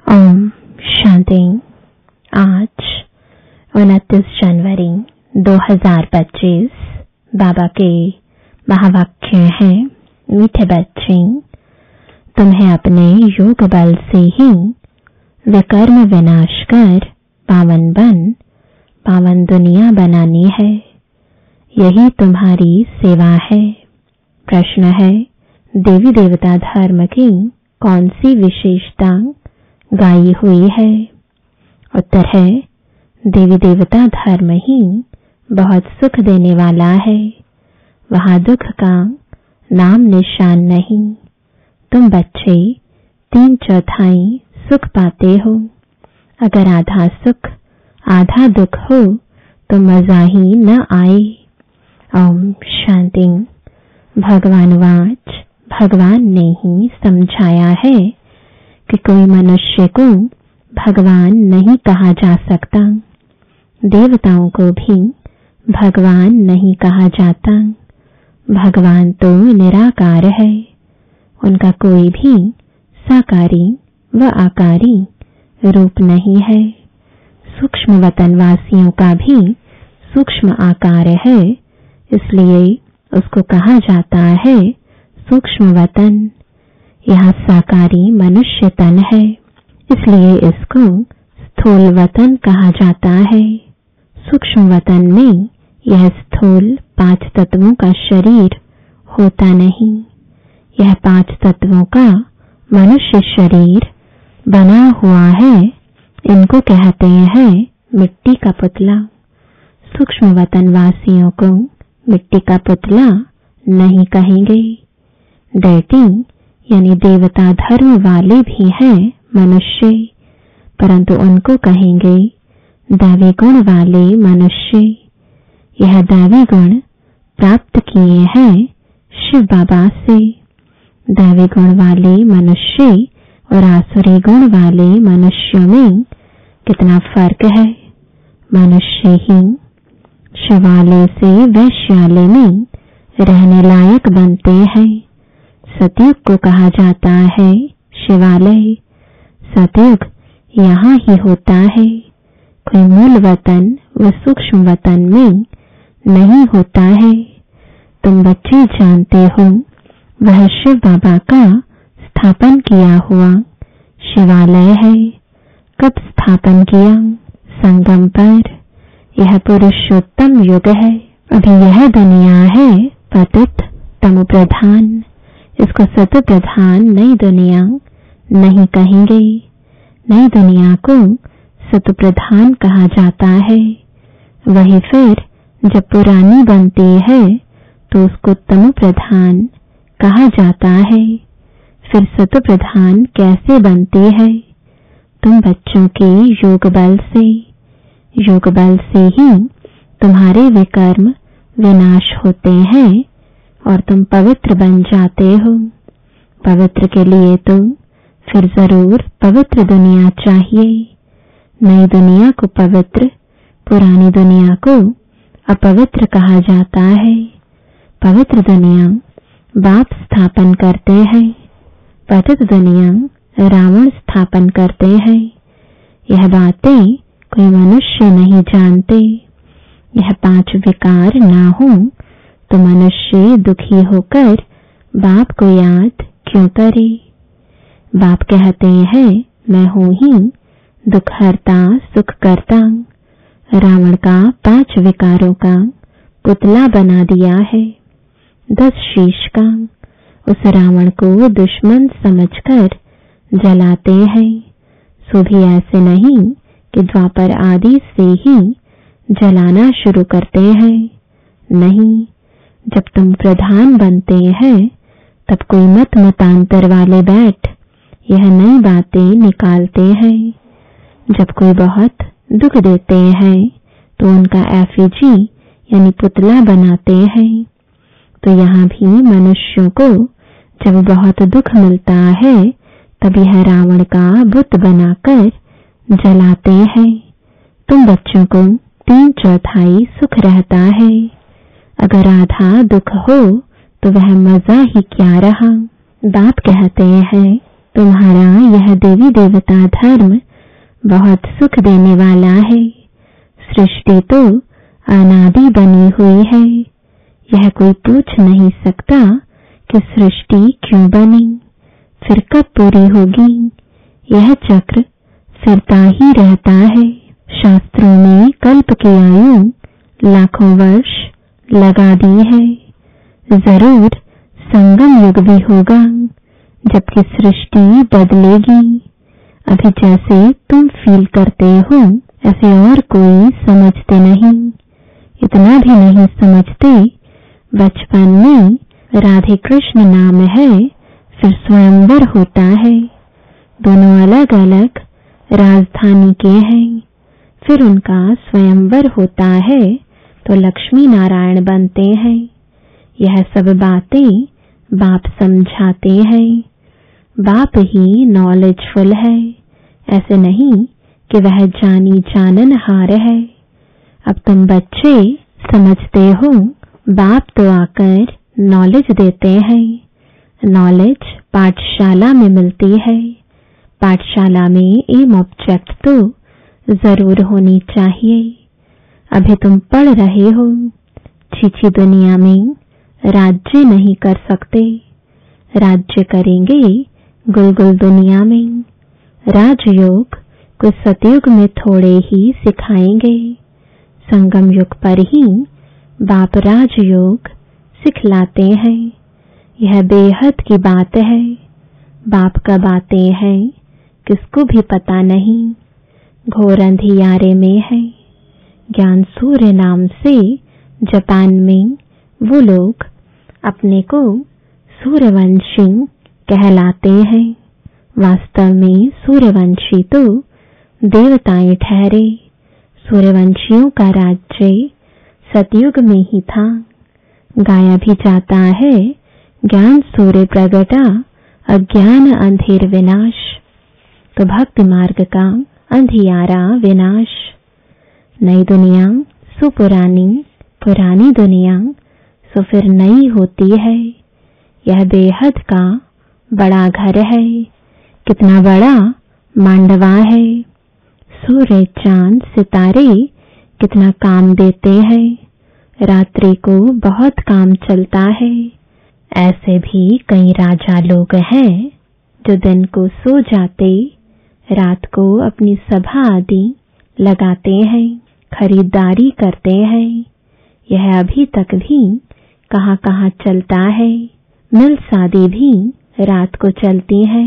ओम शांति। आज 29 जनवरी 2025 बाबा के महावाक्य हैं, मीठे बच्चे, तुम्हें अपने योग बल से ही विकर्म विनाश कर पावन पावन दुनिया बनानी है। यही तुम्हारी सेवा है। प्रश्न है, देवी देवता धर्म की कौन सी विशेषता गाई हुई है? उत्तर है, देवी देवता धर्म ही बहुत सुख देने वाला है। वहां दुख का नाम निशान नहीं। तुम बच्चे 3/4 सुख पाते हो। अगर आधा सुख आधा दुख हो तो मजा ही न आए। ओम शांति। भगवानवाच, भगवान ने ही समझाया है कि कोई मनुष्य को भगवान नहीं कहा जा सकता। देवताओं को भी भगवान नहीं कहा जाता। भगवान तो निराकार है। उनका कोई भी साकारी व आकारी रूप नहीं है। सूक्ष्म वतनवासियों का भी सूक्ष्म आकार है, इसलिए उसको कहा जाता है सूक्ष्म वतन। यह साकारी मनुष्य तन है, इसलिए इसको स्थूल वतन कहा जाता है। सूक्ष्म वतन में यह स्थूल 5 तत्वों का शरीर होता नहीं। यह 5 तत्वों का मनुष्य शरीर बना हुआ है। इनको कहते हैं मिट्टी का पुतला। सूक्ष्म वतनवासियों को मिट्टी का पुतला नहीं कहेंगे। डर्टी यानी देवता धर्म वाले भी हैं मनुष्य, परंतु उनको कहेंगे दैवी गुण वाले मनुष्य। यह दैवी गुण प्राप्त किए हैं शिव बाबा से। दैवी गुण वाले मनुष्य और आसुरी गुण वाले मनुष्यों में कितना फर्क है। मनुष्य ही शिवालय से वैश्यालय में रहने लायक बनते हैं। सतयुग को कहा जाता है शिवालय। सतयुग यहाँ ही होता है। कोई मूल वतन व सूक्ष्म वतन में नहीं होता है। तुम बच्चे जानते हो, वह शिव बाबा का स्थापन किया हुआ शिवालय है। कब स्थापन किया? संगम पर। यह पुरुषोत्तम युग है। अभी यह दुनिया है पतित तमो प्रधान। इसको सतो प्रधान नई दुनिया नहीं कहेंगे। नई दुनिया को सतो प्रधान कहा जाता है। वही फिर जब पुरानी बनती है तो उसको तमो प्रधान कहा जाता है। फिर सतो प्रधान कैसे बनती है? तुम बच्चों के योग बल से। योग बल से ही तुम्हारे विकर्म विनाश होते हैं और तुम पवित्र बन जाते हो। पवित्र के लिए तो फिर जरूर पवित्र दुनिया चाहिए। नई दुनिया को पवित्र, पुरानी दुनिया को अपवित्र कहा जाता है। पवित्र दुनिया बाप स्थापन करते हैं। पतित दुनिया रावण स्थापन करते हैं। यह बातें कोई मनुष्य नहीं जानते। यह 5 विकार ना हो तो मनुष्य दुखी होकर बाप को याद क्यों करे? बाप कहते हैं मैं हूं ही दुखहर्ता सुख करता। रावण का 5 विकारों का पुतला बना दिया है, 10 शीश का। उस रावण को दुश्मन समझकर जलाते हैं। सो भी ऐसे नहीं कि द्वापर आदि से ही जलाना शुरू करते हैं। नहीं, जब तुम प्रधान बनते हैं तब कोई मत मतांतर वाले बैठ यह नई बातें निकालते हैं। जब कोई बहुत दुख देते हैं तो उनका एफिजी यानी पुतला बनाते हैं। तो यहाँ भी मनुष्यों को जब बहुत दुख मिलता है तब यह रावण का बुत बनाकर जलाते हैं। तुम बच्चों को 3/4 सुख रहता है। अगर आधा दुख हो तो वह मजा ही क्या रहा। बाप कहते हैं तुम्हारा यह देवी देवता धर्म बहुत सुख देने वाला है। सृष्टि तो अनादि बनी हुई है। यह कोई पूछ नहीं सकता कि सृष्टि क्यों बनी, फिर कब पूरी होगी। यह चक्र फिरता ही रहता है। शास्त्रों में कल्प की आयु लाखों वर्ष लगा दी है। जरूर संगम युग भी होगा, जबकि सृष्टि बदलेगी। अभी जैसे तुम फील करते हो ऐसे और कोई समझते नहीं। इतना भी नहीं समझते, बचपन में राधे कृष्ण नाम है, फिर स्वयंवर होता है। दोनों अलग अलग राजधानी के हैं। फिर उनका स्वयंवर होता है तो लक्ष्मी नारायण बनते हैं। यह सब बातें बाप समझाते हैं। बाप ही नॉलेजफुल है, ऐसे नहीं कि वह जानी जाननहार है। अब तुम बच्चे समझते हो, बाप तो आकर नॉलेज देते हैं। नॉलेज पाठशाला में मिलती है। पाठशाला में एम ऑब्जेक्ट तो जरूर होनी चाहिए। अभी तुम पढ़ रहे हो, छीछी दुनिया में राज्य नहीं कर सकते। राज्य करेंगे गुलगुल दुनिया में। राजयोग कुछ सतयुग में थोड़े ही सिखाएंगे। संगम युग पर ही बाप राजयोग सिखलाते हैं। यह बेहद की बात है। बाप कब आते हैं किसको भी पता नहीं। घोर अंधियारे में है। ज्ञान सूर्य नाम से जापान में वो लोग अपने को सूर्यवंशी कहलाते हैं। वास्तव में सूर्यवंशी तो देवताएं ठहरे। सूर्यवंशियों का राज्य सतयुग में ही था। गाया भी जाता है, ज्ञान सूर्य प्रगटा अज्ञान अंधेर विनाश। तो भक्ति मार्ग का अंधियारा विनाश। नई दुनिया सो पुरानी, पुरानी दुनिया सो फिर नई होती है। यह बेहद का बड़ा घर है। कितना बड़ा मांडवा है। सूर्य चांद सितारे कितना काम देते हैं। रात्रि को बहुत काम चलता है। ऐसे भी कई राजा लोग हैं जो दिन को सो जाते, रात को अपनी सभा आदि लगाते हैं, खरीदारी करते हैं। यह अभी तक भी कहां कहां चलता है। मिल शादी भी रात को चलती है।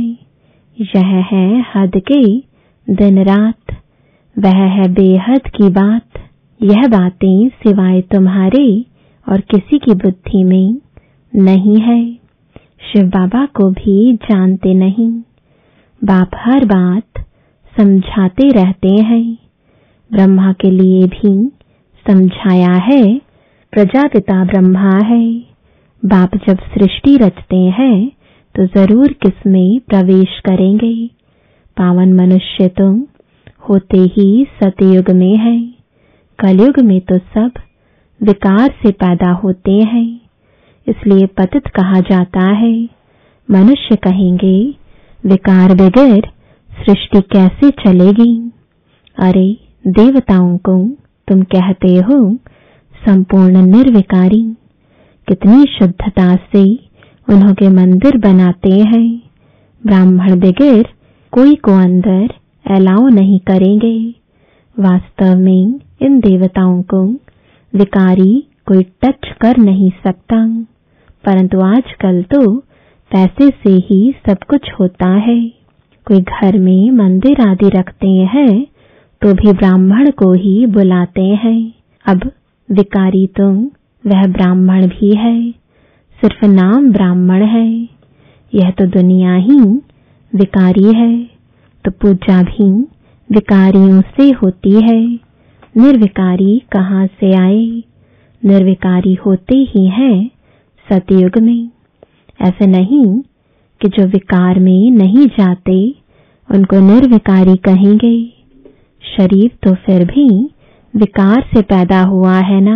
यह है हद के दिन रात। वह है बेहद की बात। यह बातें सिवाय तुम्हारे और किसी की बुद्धि में नहीं है। शिव बाबा को भी जानते नहीं। बाप हर बात समझाते रहते हैं। ब्रह्मा के लिए भी समझाया है। प्रजापिता ब्रह्मा है। बाप जब सृष्टि रचते हैं तो जरूर किसमें प्रवेश करेंगे। पावन मनुष्य तो होते ही सतयुग में है। कलयुग में तो सब विकार से पैदा होते हैं, इसलिए पतित कहा जाता है। मनुष्य कहेंगे विकार बगैर सृष्टि कैसे चलेगी। अरे देवताओं को तुम कहते हो संपूर्ण निर्विकारी। कितनी शुद्धता से उन्होंने मंदिर बनाते हैं। ब्राह्मण बगैर कोई को अंदर अलाउ नहीं करेंगे। वास्तव में इन देवताओं को विकारी कोई टच कर नहीं सकता, परंतु आजकल तो पैसे से ही सब कुछ होता है। कोई घर में मंदिर आदि रखते हैं तो भी ब्राह्मण को ही बुलाते हैं। अब विकारी तो वह ब्राह्मण भी है, सिर्फ नाम ब्राह्मण है। यह तो दुनिया ही विकारी है, तो पूजा भी विकारियों से होती है। निर्विकारी कहाँ से आए। निर्विकारी होते ही हैं सतयुग में। ऐसे नहीं कि जो विकार में नहीं जाते उनको निर्विकारी कहेंगे। शरीर तो फिर भी विकार से पैदा हुआ है ना।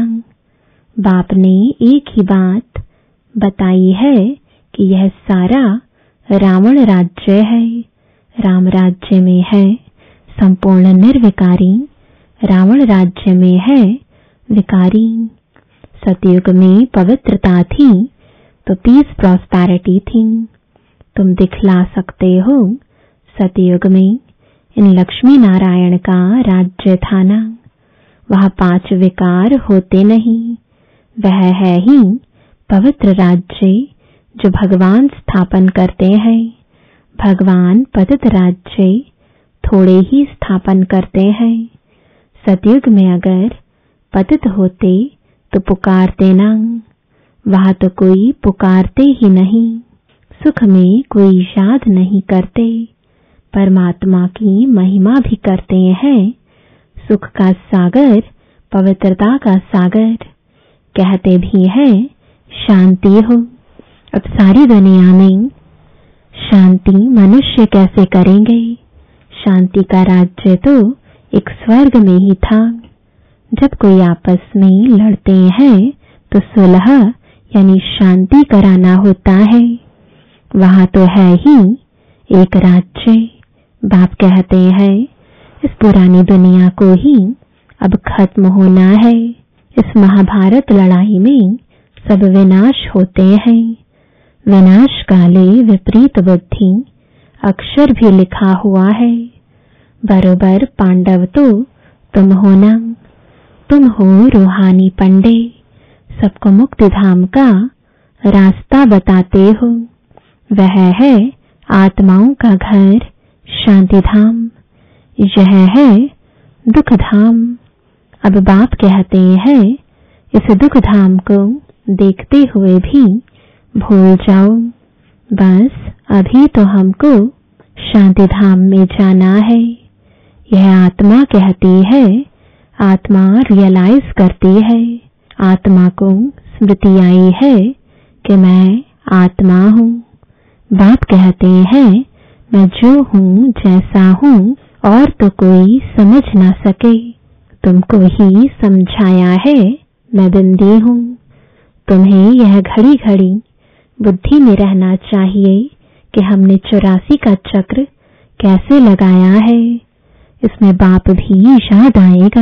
बाप ने एक ही बात बताई है कि यह सारा रावण राज्य है, राम राज्य में है संपूर्ण निर्विकारी, रावण राज्य में है विकारी। सतयुग में पवित्रता थी तो पीस प्रॉस्पेरिटी थी। तुम दिखला सकते हो सतयुग में इन लक्ष्मी नारायण का राज्य था ना। वह 5 विकार होते नहीं, वह है ही पवित्र राज्य जो भगवान स्थापन करते हैं। भगवान पतित राज्य थोड़े ही स्थापन करते हैं। सतयुग में अगर पतित होते तो पुकारते ना, वहां तो कोई पुकारते ही नहीं। सुख में कोई याद नहीं करते, परमात्मा की महिमा भी करते हैं। सुख का सागर, पवित्रता का सागर, कहते भी हैं शांति हो। अब सारी दुनिया में शांति मनुष्य कैसे करेंगे? शांति का राज्य तो एक स्वर्ग में ही था। जब कोई आपस में लड़ते हैं तो सुलह यानी शांति कराना होता है। वहां तो है ही एक राज्य। बाप कहते हैं इस पुरानी दुनिया को ही अब खत्म होना है। इस महाभारत लड़ाई में सब विनाश होते हैं। विनाश काले विपरीत बुद्धि अक्षर भी लिखा हुआ है। बरोबर पांडव तो तुम हो ना। तुम हो रूहानी पंडे, सबको मुक्ति धाम का रास्ता बताते हो। वह है आत्माओं का घर शांति धाम, यह है दुख धाम। अब बाप कहते हैं इस दुख धाम को देखते हुए भी भूल जाओ। बस अभी तो हमको शांति धाम में जाना है। यह आत्मा कहती है, आत्मा रियलाइज करती है, आत्मा को स्मृति आई है कि मैं आत्मा हूँ। बाप कहते हैं मैं जो हूँ जैसा हूँ और तो कोई समझ ना सके, तुमको ही समझाया है मैं बंदी हूँ। तुम्हें यह घड़ी घड़ी बुद्धि में रहना चाहिए कि हमने 84 का चक्र कैसे लगाया है। इसमें बाप भी याद आएगा,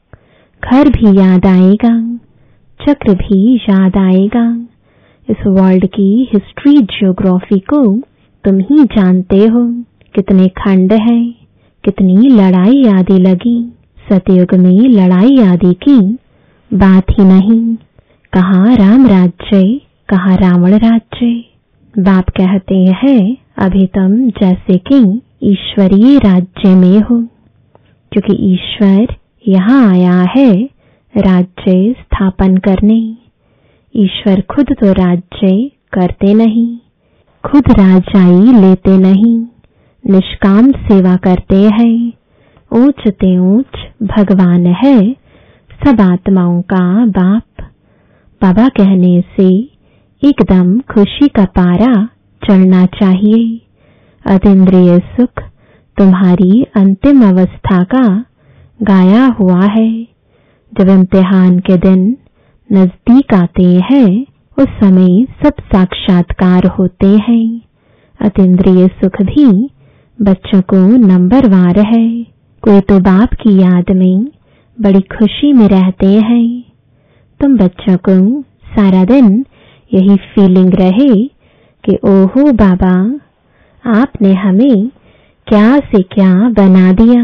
घर भी याद आएगा, चक्र भी याद आएगा। इस वर्ल्ड की हिस्ट्री जियोग्राफी को तुम ही जानते हो, कितने खंड हैं, कितनी लड़ाई आदि लगी। सतयुग में लड़ाई आदि की बात ही नहीं। कहाँ राम राज्य, कहाँ रावण राज्य। बाप कहते हैं अभी तुम जैसे कि ईश्वरीय राज्य में हो, क्योंकि ईश्वर यहाँ आया है राज्य स्थापन करने। ईश्वर खुद तो राज्य करते नहीं, खुद राजाई लेते नहीं, निष्काम सेवा करते हैं। ऊंच ते ऊंच भगवान है सब आत्माओं का बाप। बाबा कहने से एकदम खुशी का पारा चढ़ना चाहिए। अतीन्द्रिय सुख तुम्हारी अंतिम अवस्था का गाया हुआ है। जब इम्तिहान के दिन नजदीक आते हैं उस समय सब साक्षात्कार होते हैं। अतीन्द्रिय सुख भी बच्चों को नंबरवार है। कोई तो बाप की याद में बड़ी खुशी में रहते हैं। तुम बच्चों को सारा दिन यही फीलिंग रहे कि ओहो बाबा, आपने हमें क्या से क्या बना दिया,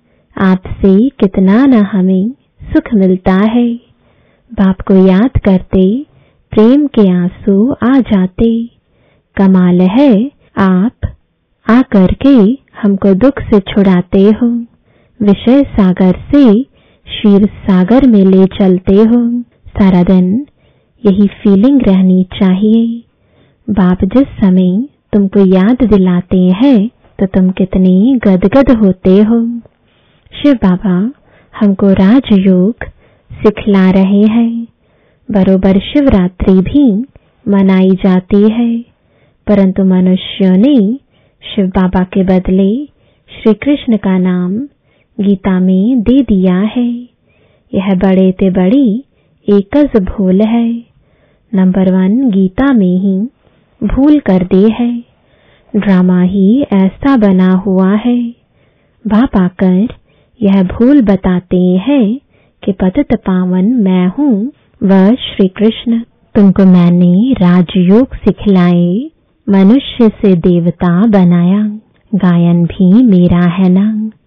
आपसे कितना न हमें सुख मिलता है। बाप को याद करते प्रेम के आंसू आ जाते। कमाल है आप आकर के हमको दुख से छुड़ाते हो, विषय सागर से क्षीर सागर में ले चलते हो। सारा दिन यही फीलिंग रहनी चाहिए। बाप जिस समय तुमको याद दिलाते हैं तो तुम कितने गदगद होते हो। शिव बाबा हमको राजयोग सिखला रहे हैं। बरोबर शिवरात्रि भी मनाई जाती है, परंतु मनुष्यों ने शिव बाबा के बदले श्री कृष्ण का नाम गीता में दे दिया है। यह बड़े ते बड़ी एकज भूल है। नंबर 1 गीता में ही भूल कर दी है। ड्रामा ही ऐसा बना हुआ है। बाप आकर यह भूल बताते हैं कि पतित पावन मैं हूँ वह श्री कृष्ण। तुमको मैंने राजयोग सिखलाए, मनुष्य से देवता बनाया, गायन भी मेरा है ना,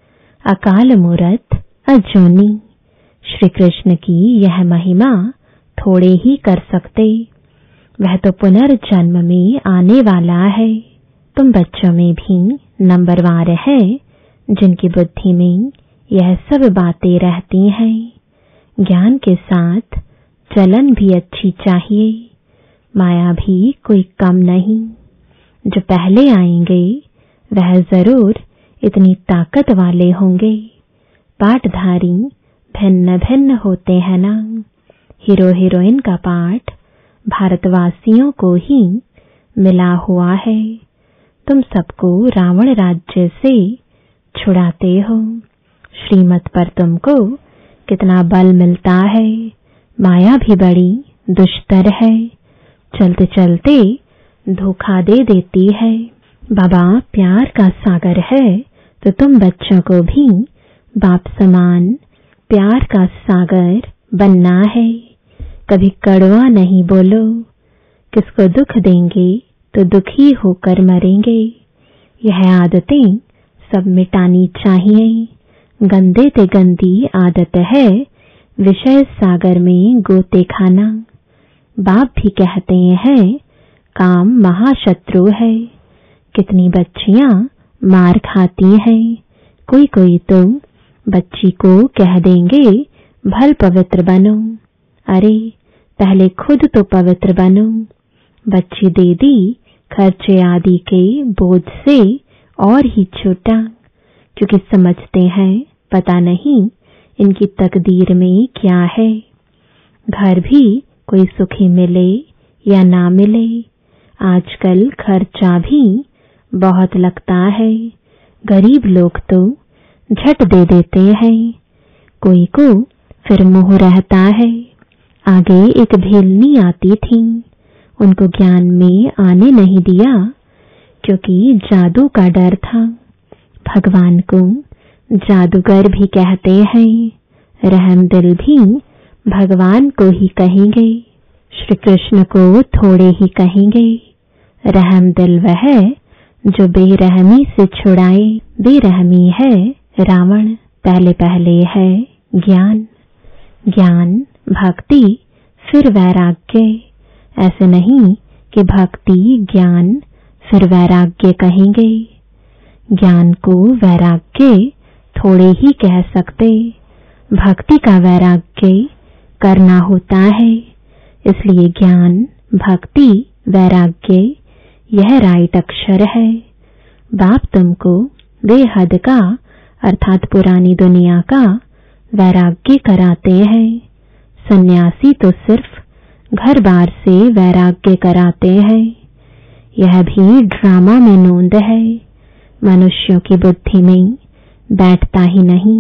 अकाल मूरत अजूनी। श्री कृष्ण की यह महिमा थोड़े ही कर सकते, वह तो पुनर्जन्म में आने वाला है। तुम बच्चों में भी नंबरवार है जिनकी बुद्धि में यह सब बातें रहती हैं। ज्ञान के साथ चलन भी अच्छी चाहिए, माया भी कोई कम नहीं। जो पहले आएंगे वह जरूर इतनी ताकत वाले होंगे। पाठधारी भिन्न भिन्न होते हैं ना। हीरो हीरोइन का पाठ भारतवासियों को ही मिला हुआ है। तुम सबको रावण राज्य से छुड़ाते हो। श्रीमत पर तुमको कितना बल मिलता है। माया भी बड़ी दुष्टर है, चलते चलते धोखा दे देती है। बाबा प्यार का सागर है तो तुम बच्चों को भी बाप समान प्यार का सागर बनना है। कभी कड़वा नहीं बोलो। किसको दुख देंगे तो दुखी होकर मरेंगे। यह आदतें सब मिटानी चाहिए। गंदे ते गंदी आदत है विषय सागर में गोते खाना। बाप भी कहते हैं काम महाशत्रु है। कितनी बच्चियां मार खाती हैं। कोई कोई तो बच्ची को कह देंगे भल पवित्र बनो। अरे पहले खुद तो पवित्र बनो। बच्ची दे दी खर्चे आदि के बोझ से और ही छोटा, क्योंकि समझते हैं पता नहीं इनकी तकदीर में क्या है। घर भी कोई सुखी मिले या ना मिले, आजकल खर्चा भी बहुत लगता है। गरीब लोग तो झट दे देते हैं, कोई को फिर मोह रहता है। आगे एक भेलनी आती थी, उनको ज्ञान में आने नहीं दिया क्योंकि जादू का डर था। भगवान को जादूगर भी कहते हैं। रहम दिल भी भगवान को ही कहेंगे, श्री कृष्ण को थोड़े ही कहेंगे। रहम दिल वह जो बेरहमी से छुड़ाए। बेरहमी है रावण, पहले पहले है ज्ञान। ज्ञान भक्ति फिर वैराग्य। ऐसे नहीं कि भक्ति ज्ञान फिर वैराग्य कहेंगे। ज्ञान को वैराग्य थोड़े ही कह सकते। भक्ति का वैराग्य करना होता है। इसलिए ज्ञान भक्ति वैराग्य यह राइट अक्षर है। बाप तुमको बेहद का अर्थात पुरानी दुनिया का वैराग्य कराते हैं। सन्यासी तो सिर्फ घर बार से वैराग्य कराते हैं। यह भी ड्रामा में नोंद है, मनुष्यों की बुद्धि में बैठता ही नहीं।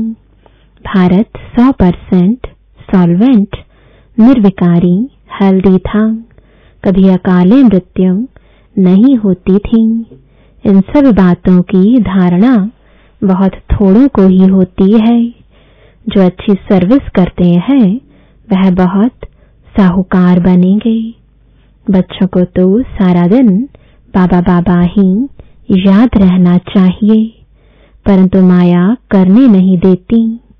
भारत 100% सॉल्वेंट निर्विकारी हेल्दी था। कभी अकाले मृत्यु नहीं होती थी। इन सब बातों की धारणा बहुत थोड़ों को ही होती है। जो अच्छी सर्विस करते हैं वह बहुत साहूकार बनेंगे। बच्चों को तो सारा दिन बाबा बाबा ही याद रहना चाहिए, परंतु माया करने नहीं देती।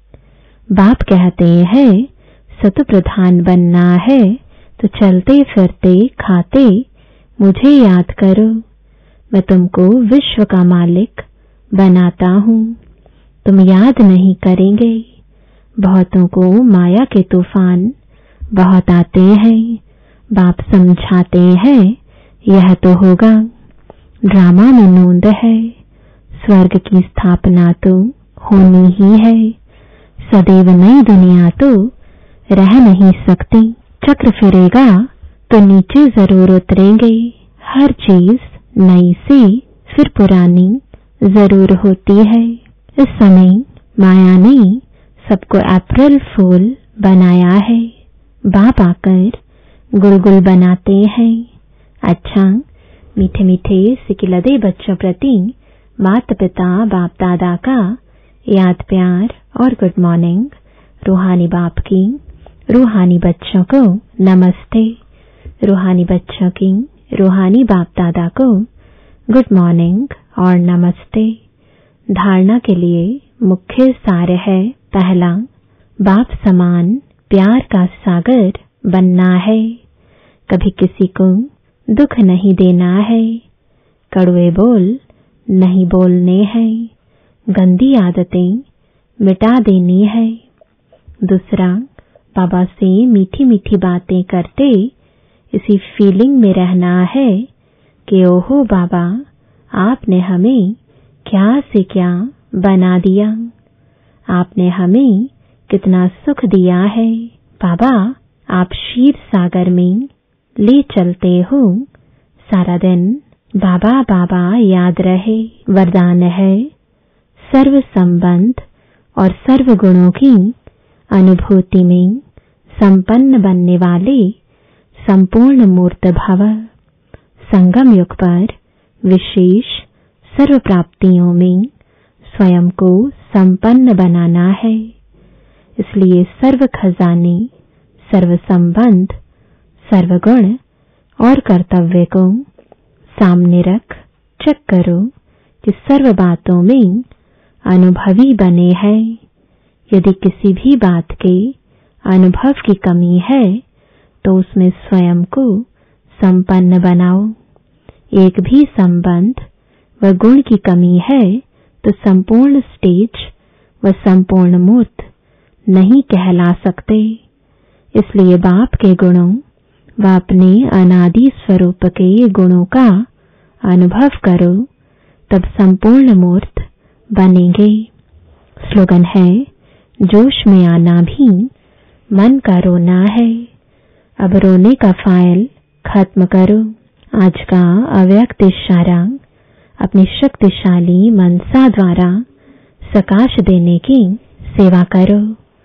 बाप कहते हैं सत प्रधान बनना है तो चलते फिरते खाते मुझे याद करो। मैं तुमको विश्व का मालिक बनाता हूँ। तुम याद नहीं करेंगे। बहुतों को माया के तूफान बहुत आते हैं। बाप समझाते हैं यह तो होगा। ड्रामा में नोंद है, स्वर्ग की स्थापना तो होनी ही है। सदैव नई दुनिया तो रह नहीं सकती। चक्र फिरेगा तो नीचे जरूर उतरेंगे। हर चीज नई से फिर पुरानी जरूर होती है। इस समय माया ने सबको अप्रैल फूल बनाया है। बाप आकर गुलगुल बनाते हैं। अच्छा, मीठे मीठे सिकिलदे बच्चों प्रति माता पिता बाप दादा का याद प्यार और गुड मॉर्निंग। रूहानी बाप की रूहानी बच्चों को नमस्ते। रूहानी बच्चों की रूहानी बाप दादा को गुड मॉर्निंग और नमस्ते। धारणा के लिए मुख्य सार है, पहला, बाप समान प्यार का सागर बनना है। कभी किसी को दुख नहीं देना है। कड़वे बोल नहीं बोलने हैं। गंदी आदतें मिटा देनी है। दूसरा, बाबा से मीठी मीठी बातें करते इसी फीलिंग में रहना है कि ओहो बाबा, आपने हमें क्या से क्या बना दिया। आपने हमें कितना सुख दिया है। बाबा, आप क्षीर सागर में ले चलते हो। सारा दिन बाबा बाबा याद रहे। वरदान है, सर्व संबंध और सर्व गुणों की अनुभूति में संपन्न बनने वाले संपूर्ण मूर्त भव। संगम युग पर विशेष सर्व प्राप्तियों में स्वयं को संपन्न बनाना है। इसलिए सर्व खजाने, सर्व संबंध, सर्व गुण और कर्तव्य को सामने रख चेक करो कि सर्व बातों में अनुभवी बने हैं। यदि किसी भी बात के अनुभव की कमी है तो उसमें स्वयं को संपन्न बनाओ। एक भी संबंध व गुण की कमी है तो संपूर्ण स्टेज व संपूर्ण मूर्त नहीं कहला सकते। इसलिए बाप के गुणों व अपने अनादि स्वरूप के गुणों का अनुभव करो, तब संपूर्ण मूर्त बनेंगे। स्लोगन है, जोश में आना भी मन का रोना है। अब रोने का फाइल खत्म करो। आज का अव्यक्त इशारा अपनी शक्तिशाली मनसा द्वारा सकाश देने की सेवा करो।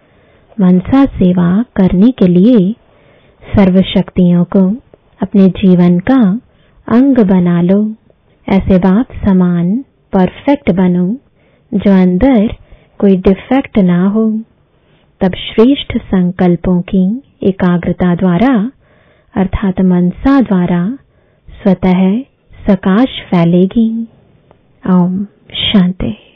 मनसा सेवा करने के लिए सर्व शक्तियों को अपने जीवन का अंग बना लो। ऐसे बाप समान परफेक्ट बनो जो अंदर कोई डिफेक्ट ना हो। तब श्रेष्ठ संकल्पों की एकाग्रता द्वारा अर्थात मनसा द्वारा स्वतः सकाश फैलेगी। ओम शांति।